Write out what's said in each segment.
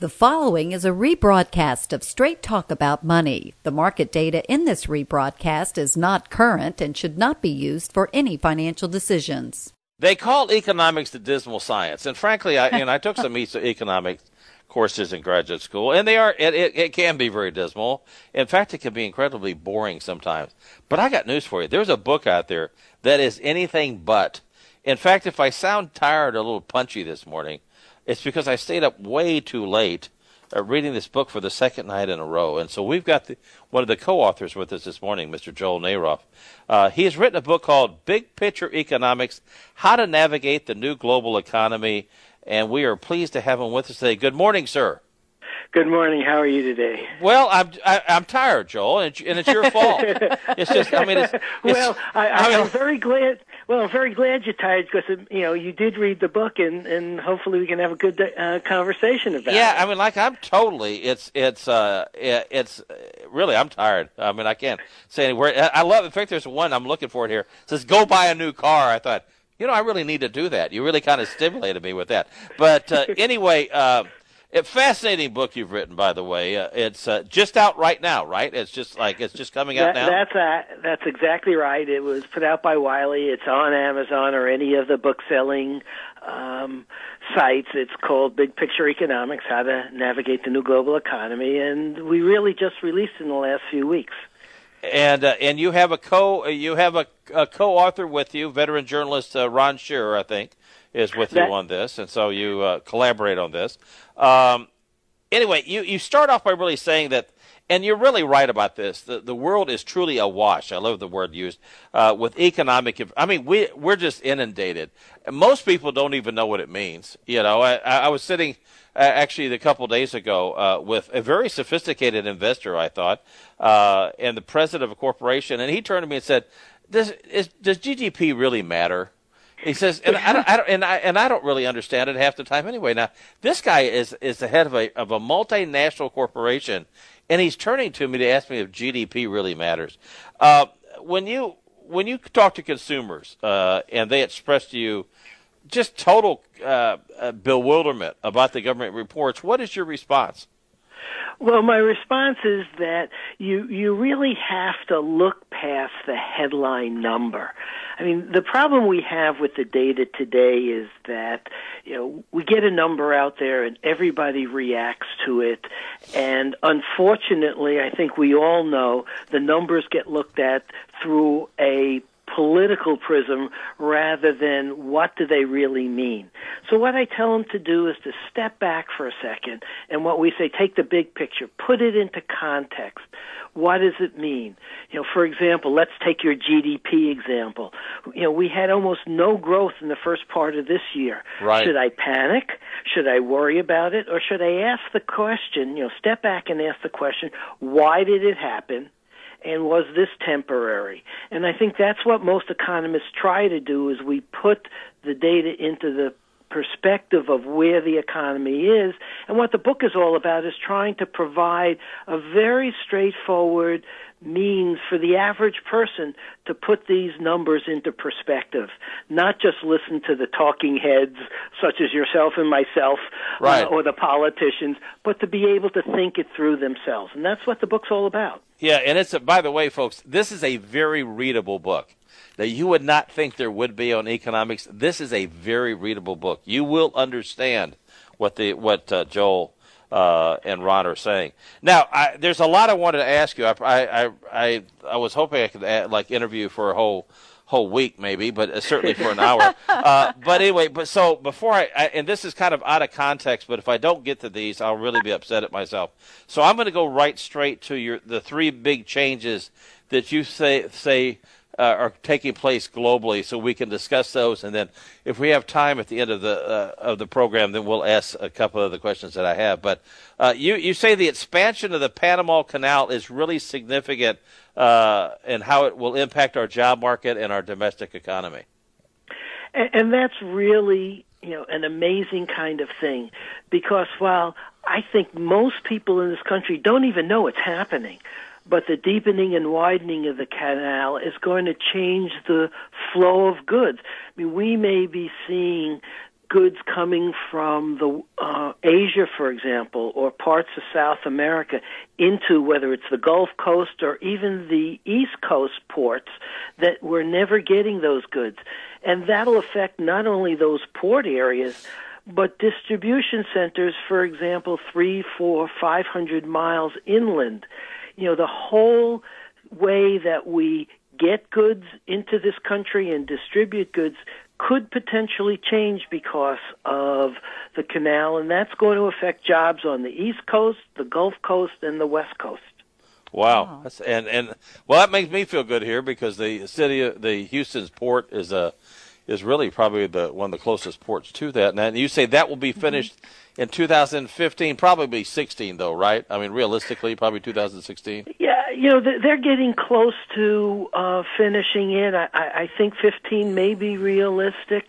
The following is a rebroadcast of Straight Talk About Money. The market data in this rebroadcast is not current and should not be used for any financial decisions. They call economics the dismal science, and frankly, I took some economics courses in graduate school, and it can be very dismal. In fact, it can be incredibly boring sometimes. But I got news for you. There's a book out there that is anything but. In fact, if I sound tired or a little punchy this morning, it's because I stayed up way too late reading this book for the second night in a row. And so we've got one of the co-authors with us this morning, Mr. Joel Naroff. He has written a book called Big Picture Economics, How to Navigate the New Global Economy. And we are pleased to have him with us today. Good morning, sir. Good morning. How are you today? Well, I'm tired, Joel, and it's your fault. It's just, I'm very glad. Well, I'm very glad you're tired because you did read the book, and hopefully we can have a good conversation about it. Yeah, I'm totally. It's really, I'm tired. I can't say any word. I love. In fact, there's one I'm looking for it here. It says, "Go buy a new car." I thought, I really need to do that. You really kind of stimulated me with that. But anyway. A fascinating book you've written, by the way. It's just out right now, right? It's just coming out now. That's exactly right. It was put out by Wiley. It's on Amazon or any of the book-selling sites. It's called Big Picture Economics: How to Navigate the New Global Economy, and we really just released it in the last few weeks. And you have a co-author with you, veteran journalist Ron Scherer, I think, is with you on this, and so you collaborate on this. Anyway, you start off by really saying that, and you're really right about this, the world is truly awash. I love the word used, with economic, we're just inundated. Most people don't even know what it means. I was sitting actually a couple days ago with a very sophisticated investor, I thought, and the president of a corporation, and he turned to me and said, does GDP really matter? He says, and I don't really understand it half the time anyway. Now, this guy is the head of a multinational corporation, and he's turning to me to ask me if GDP really matters. When you talk to consumers and they express to you just total bewilderment about the government reports, what is your response? Well, my response is that you really have to look past the headline number. The problem we have with the data today is that, we get a number out there and everybody reacts to it. And unfortunately, I think we all know the numbers get looked at through a political prism rather than what do they really mean. So what I tell them to do is to step back for a second, and what we say, take the big picture, put it into context. What does it mean? For example, let's take your GDP example. We had almost no growth in the first part of this year. Right. Should I panic? Should I worry about it? Or should I ask the question, step back and ask the question, why did it happen? And was this temporary? And I think that's what most economists try to do, is we put the data into the perspective of where the economy is. And what the book is all about is trying to provide a very straightforward means for the average person to put these numbers into perspective, not just listen to the talking heads such as yourself and myself, right, or the politicians, but to be able to think it through themselves. And that's what the book's all about. Yeah, and by the way, folks, this is a very readable book. Now, you would not think there would be on economics. This is a very readable book. You will understand what Joel and Ron are saying. Now, there's a lot I wanted to ask you. I was hoping I could interview for a whole week maybe, but certainly for an hour. But anyway, so before and this is kind of out of context, but if I don't get to these, I'll really be upset at myself. So I'm going to go right straight to the three big changes that you say are taking place globally, so we can discuss those, and then if we have time at the end of the program, then we'll ask a couple of the questions that I have. But you say the expansion of the Panama Canal is really significant in how it will impact our job market and our domestic economy. And that's really an amazing kind of thing, because while I think most people in this country don't even know it's happening, but the deepening and widening of the canal is going to change the flow of goods. We may be seeing goods coming from Asia, for example, or parts of South America into whether it's the Gulf Coast or even the East Coast ports, that we're never getting those goods. And that'll affect not only those port areas, but distribution centers, for example, 300, 400, 500 miles inland. The whole way that we get goods into this country and distribute goods could potentially change because of the canal, and that's going to affect jobs on the East Coast, the Gulf Coast, and the West Coast. Wow. And that makes me feel good here, because the Houston's port is really probably one of the closest ports to that. And you say that will be finished in 2015, probably 16 though, right? I mean, realistically, probably 2016. Yeah, they're getting close to finishing it. I think 15 may be realistic.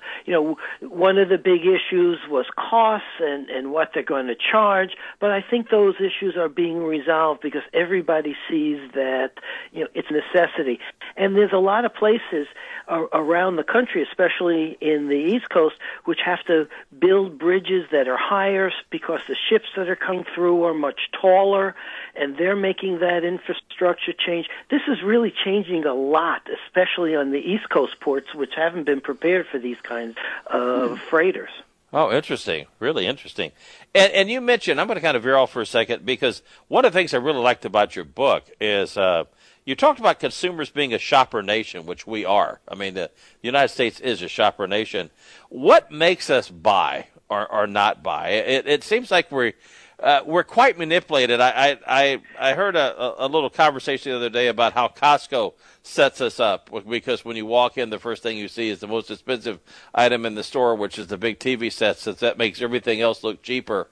One of the big issues was costs and what they're going to charge, but I think those issues are being resolved because everybody sees that it's a necessity. And there's a lot of places around the country, especially in the East Coast, which have to build bridges that are higher because the ships that are coming through are much taller, and they're making that infrastructure change. This is really changing a lot, especially on the East Coast ports, which haven't been prepared for these kinds of freighters. Oh, interesting. Really interesting. And you mentioned, I'm going to kind of veer off for a second, because one of the things I really liked about your book is you talked about consumers being a shopper nation, which we are. I mean, the United States is a shopper nation. What makes us buy or not buy? It seems like we're quite manipulated. I heard a little conversation the other day about how Costco sets us up, because when you walk in, the first thing you see is the most expensive item in the store, which is the big TV set, since that makes everything else look cheaper.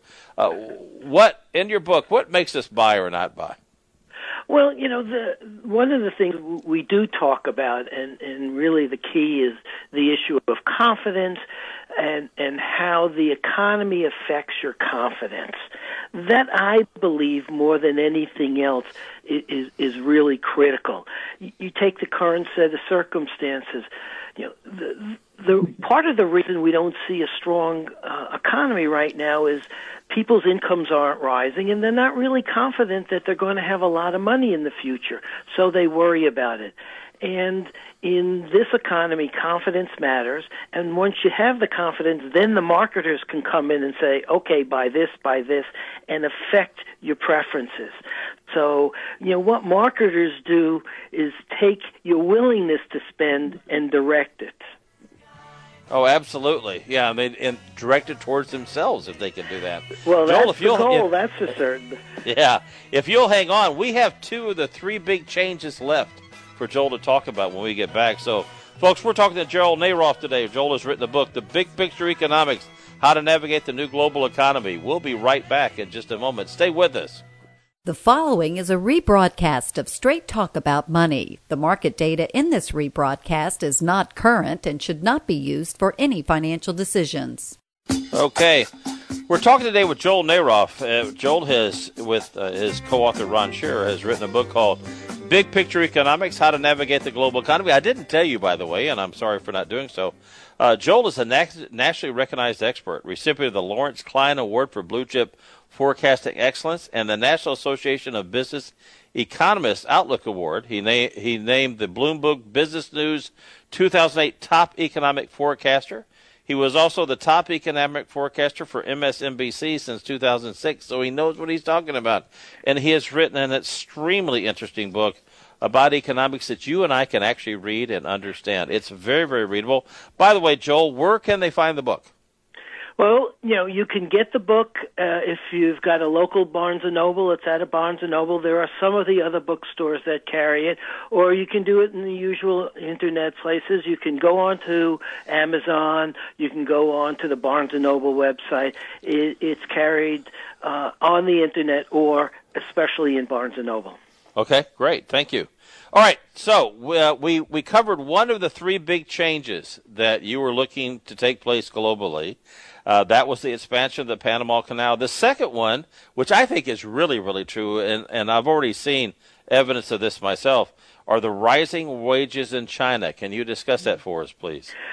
In your book, what makes us buy or not buy? Well, one of the things we do talk about, and really the key, is the issue of confidence and how the economy affects your confidence. That, I believe, more than anything else, is really critical. You take the current set of circumstances. The part of the reason we don't see a strong economy right now is people's incomes aren't rising, and they're not really confident that they're going to have a lot of money in the future, so they worry about it. And in this economy, confidence matters, and once you have the confidence, then the marketers can come in and say, okay, buy this, and affect your preferences. So, what marketers do is take your willingness to spend and direct it. Oh, absolutely. Yeah, I mean, and direct it towards themselves if they can do that. Well, Joel, that's the goal, that's for certain. Yeah. If you'll hang on, we have 2 of the 3 big changes left for Joel to talk about when we get back. So, folks, we're talking to Joel Naroff today. Joel has written a book, The Big Picture Economics, How to Navigate the New Global Economy. We'll be right back in just a moment. Stay with us. The following is a rebroadcast of Straight Talk About Money. The market data in this rebroadcast is not current and should not be used for any financial decisions. Okay. We're talking today with Joel Naroff. Joel has, with his co-author Ron Scherer, has written a book called Big Picture Economics, How to Navigate the Global Economy. I didn't tell you, by the way, and I'm sorry for not doing so. Joel is a nationally recognized expert, recipient of the Lawrence Klein Award for Blue Chip Forecasting Excellence and the National Association of Business Economists Outlook Award. He named the Bloomberg Business News 2008 Top Economic Forecaster. He was also the top economic forecaster for MSNBC since 2006, so he knows what he's talking about. And he has written an extremely interesting book about economics that you and I can actually read and understand. It's very, very readable. By the way, Joel, where can they find the book? Well, you can get the book if you've got a local Barnes & Noble. It's at a Barnes & Noble. There are some of the other bookstores that carry it, or you can do it in the usual Internet places. You can go on to Amazon. You can go on to the Barnes & Noble website. It's carried on the Internet or especially in Barnes & Noble. Okay, great. Thank you. All right, so we covered one of the 3 big changes that you were looking to take place globally. That was the expansion of the Panama Canal. The second one, which I think is really, really true, and I've already seen evidence of this myself, are the rising wages in China. Can you discuss that for us, please?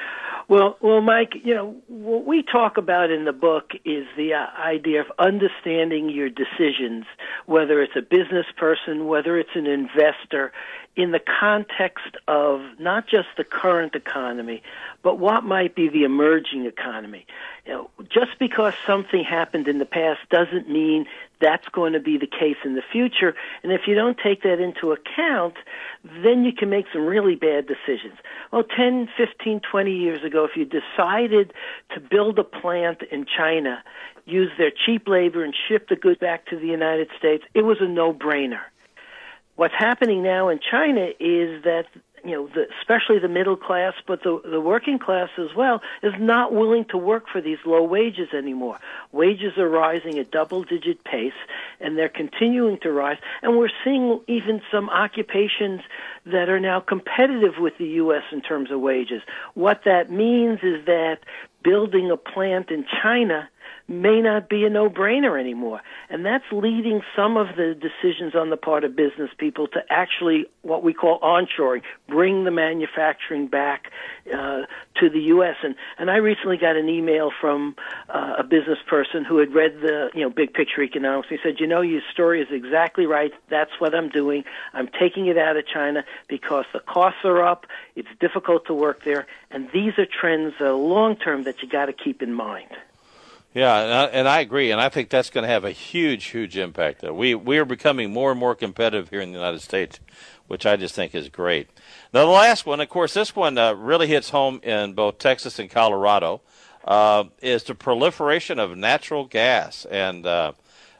Well, Mike, what we talk about in the book is the idea of understanding your decisions, whether it's a business person, whether it's an investor, in the context of not just the current economy, but what might be the emerging economy. Just because something happened in the past doesn't mean that's going to be the case in the future. And if you don't take that into account, then you can make some really bad decisions. Well, 10, 15, 20 years ago, if you decided to build a plant in China, use their cheap labor and ship the goods back to the United States, it was a no-brainer. What's happening now in China is that, especially the middle class, but the working class as well, is not willing to work for these low wages anymore. Wages are rising at double-digit pace, and they're continuing to rise. And we're seeing even some occupations that are now competitive with the U.S. in terms of wages. What that means is that building a plant in China may not be a no-brainer anymore. And that's leading some of the decisions on the part of business people to actually what we call onshoring, bring the manufacturing back to the U.S. And I recently got an email from a business person who had read the Big Picture Economics. He said, your story is exactly right. That's what I'm doing. I'm taking it out of China because the costs are up. It's difficult to work there. And these are trends long-term that you got to keep in mind. Yeah, and I agree, and I think that's going to have a huge, huge impact. We are becoming more and more competitive here in the United States, which I just think is great. Now, the last one, of course, this one really hits home in both Texas and Colorado, is the proliferation of natural gas. And by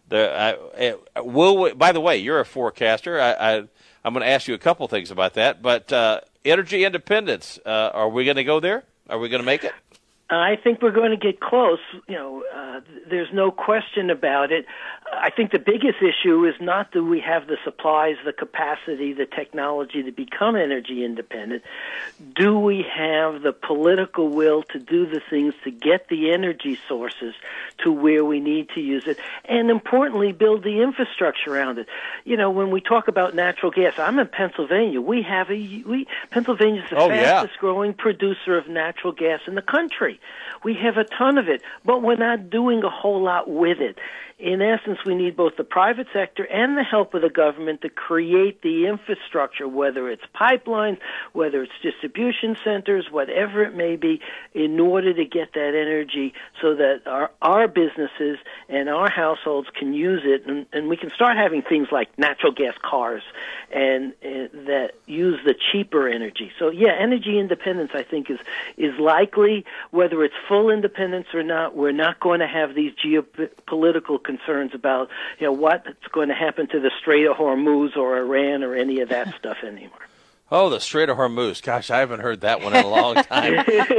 the way, you're a forecaster. I'm going to ask you a couple things about that, but energy independence, are we going to go there? Are we going to make it? I think we're going to get close. There's no question about it. I think the biggest issue is not do we have the supplies, the capacity, the technology to become energy independent. Do we have the political will to do the things to get the energy sources to where we need to use it? And importantly, build the infrastructure around it. When we talk about natural gas, I'm in Pennsylvania. Pennsylvania's the fastest growing producer of natural gas in the country. We have a ton of it, but we're not doing a whole lot with it. In essence, we need both the private sector and the help of the government to create the infrastructure, whether it's pipelines, whether it's distribution centers, whatever it may be, in order to get that energy so that our businesses and our households can use it, and we can start having things like natural gas cars and that use the cheaper energy. So, energy independence, I think, is likely. Whether it's full independence or not, we're not going to have these geopolitical concerns about what's going to happen to the Strait of Hormuz or Iran or any of that stuff anymore. Oh, the Strait of Hormuz. Gosh, I haven't heard that one in a long time.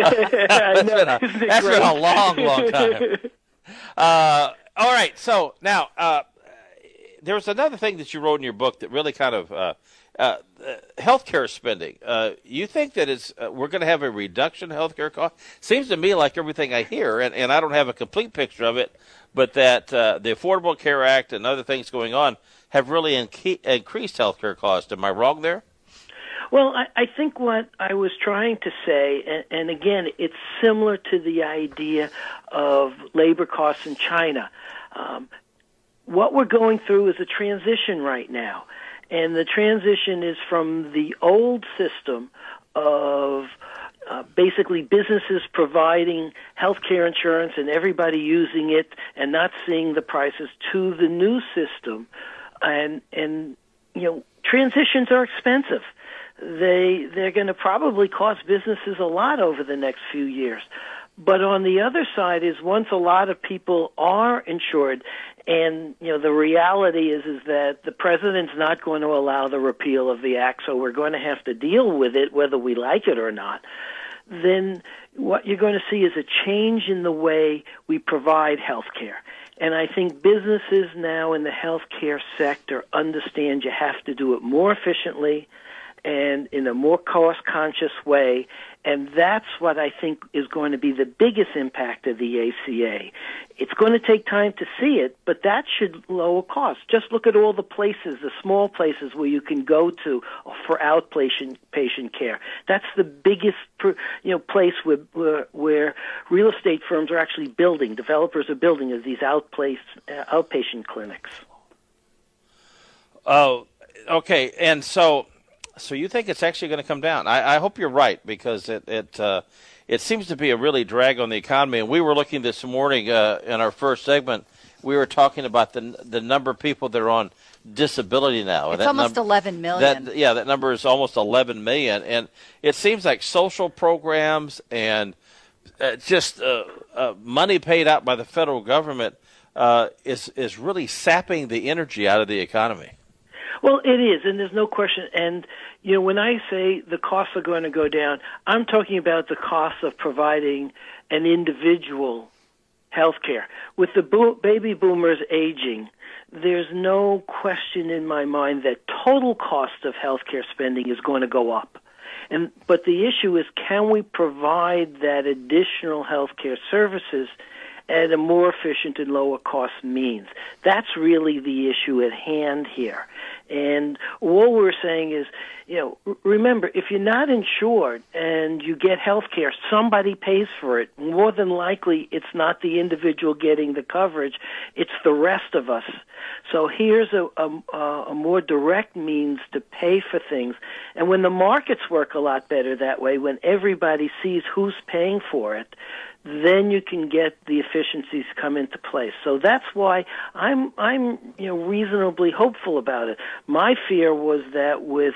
That's been a long, long time. All right, so now there was another thing that you wrote in your book that really kind of healthcare spending. You think that we're going to have a reduction in healthcare costs? Seems to me like everything I hear, and I don't have a complete picture of it, but that the Affordable Care Act and other things going on have really increased healthcare costs. Am I wrong there? Well, I think what I was trying to say, and again, it's similar to the idea of labor costs in China. What we're going through is a transition right now. And the transition is from the old system of basically businesses providing health care insurance and everybody using it and not seeing the prices to the new system. And transitions are expensive. They're going to probably cost businesses a lot over the next few years. But on the other side is once a lot of people are insured, and the reality is that the president's not going to allow the repeal of the act, so we're going to have to deal with it whether we like it or not, then what you're going to see is a change in the way we provide health care. And I think businesses now in the healthcare sector understand you have to do it more efficiently and in a more cost-conscious way. And that's what I think is going to be the biggest impact of the ACA. It's going to take time to see it, but that should lower costs. Just look at all the places, the small places where you can go to for outpatient patient care. That's the biggest, place where real estate firms are actually building, developers are building, is these outpatient clinics. Oh, okay. And so you think it's actually going to come down? I hope you're right, because it seems to be a really drag on the economy. And we were looking this morning in our first segment. We were talking about the number of people that are on disability now. It's almost 11 million. That number is almost 11 million. And it seems like social programs and just money paid out by the federal government is really sapping the energy out of the economy. Well, it is, and there's no question. And, when I say the costs are going to go down, I'm talking about the cost of providing an individual health care. With the baby boomers aging, there's no question in my mind that total cost of health care spending is going to go up. But the issue is, can we provide that additional health care services at a more efficient and lower cost means? That's really the issue at hand here. And what we're saying is, remember, if you're not insured and you get health care, somebody pays for it. More than likely, it's not the individual getting the coverage, it's the rest of us. So here's a more direct means to pay for things. And when the markets work a lot better that way, when everybody sees who's paying for it, then you can get the efficiencies come into place. So that's why I'm reasonably hopeful about it. My fear was that with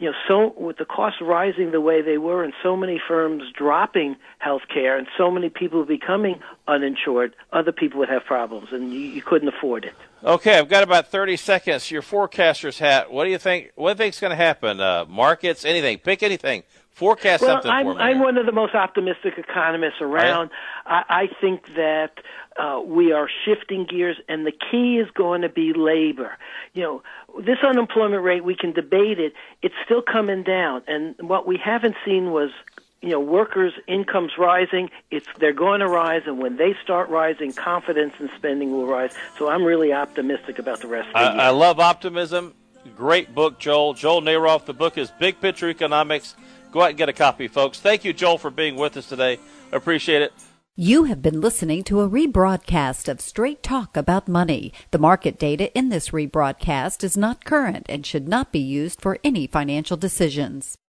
the costs rising the way they were and so many firms dropping health care and so many people becoming uninsured, other people would have problems, and you couldn't afford it. Okay, I've got about 30 seconds. Your forecaster's hat. What do you think? What do you think's going to happen? Markets, anything? Pick anything. Forecast something for me. I'm one of the most optimistic economists around. Right. I think that we are shifting gears, and the key is going to be labor. This unemployment rate, we can debate it. It's still coming down, and what we haven't seen was workers' incomes rising. They're going to rise, and when they start rising, confidence in spending will rise. So I'm really optimistic about the rest of the year. I love optimism. Great book, Joel. Joel Naroff. The book is Big Picture Economics. Go out and get a copy, folks. Thank you, Joel, for being with us today. Appreciate it. You have been listening to a rebroadcast of Straight Talk About Money. The market data in this rebroadcast is not current and should not be used for any financial decisions.